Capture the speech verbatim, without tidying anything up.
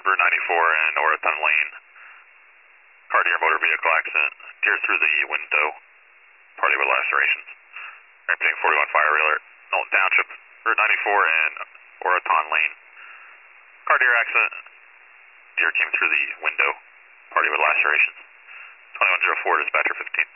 Route ninety-four and Orathon Lane. Car deer motor vehicle accident. Deer through the window. Party with lacerations. Repeating forty-one fire alert. Knowlton Township, Route ninety-four and Orathon Lane. Car deer accident. Deer came through the window. Party with lacerations. twenty-one oh four, dispatcher fifteen.